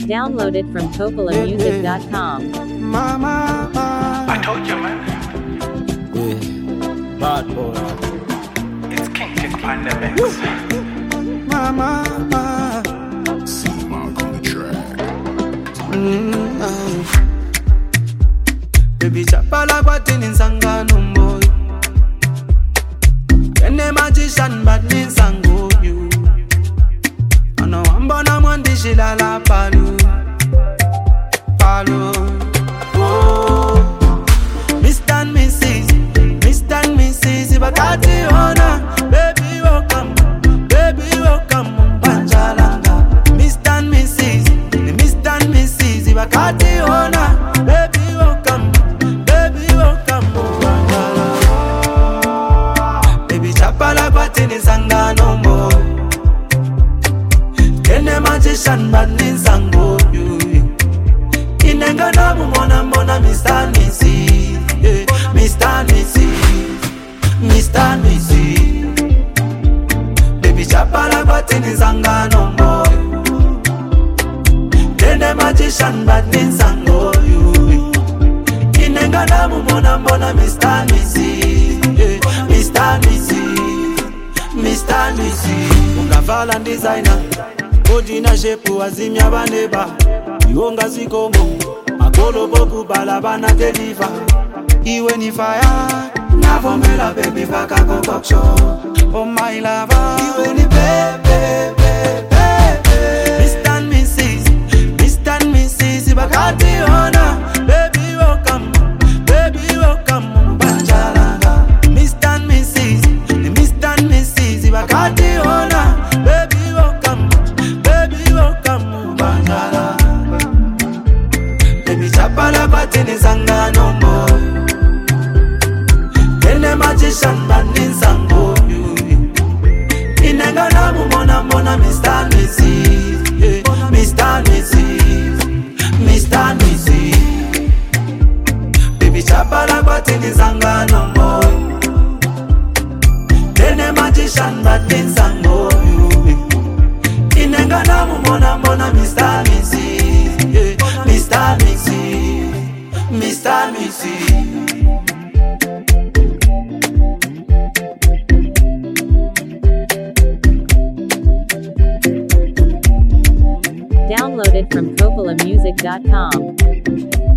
Downloaded from CoppolaMusic.com. Mama, I told you, man. yeah, bad boy. It's King Tick on the mix. Mama, C-Mark on the track. baby chapala kwatini nsangano moyo. Kene magician bad ni nsango you. Ano ambona mwandishi la palu. Oh, Mr. and Mrs. Bakati ona, baby welcome, Panjalanga. Mr. and Mrs. Bakati ona, baby welcome, Panjalanga. Baby chapala batini sangano mo, kene magician bad ni sango you. Inengana mona Mr. Nisi, yeah. Mr. Nisi, baby chapala batini sangano boy. Kene magician bad ni sango you. Inengana mona Mr. Nisi, yeah. Mr. Nisi, ungavala designer, ojina shepu azimya baneba. Yonga zikomo, makolo boku balabana deliver. Iwe ni fire, navomela baby vaka concoction. Oh my lover, iwe ni baby. Mr. and Mrs. Bakati ona, baby welcome, Panjalanga. Mr. and Mrs. Bakati ona, baby welcome, Panjalanga. Baby chapala batini sangano mo, kene magician bani sango you. Inengana mona Mr. Nisi, yeah. Mr. Nisi, baby chapala batini sangano mo, kene magician bani sango you. Inengana mona Mr. Nisi, yeah. Mr. Nisi. Downloaded from CoppolaMusic.com.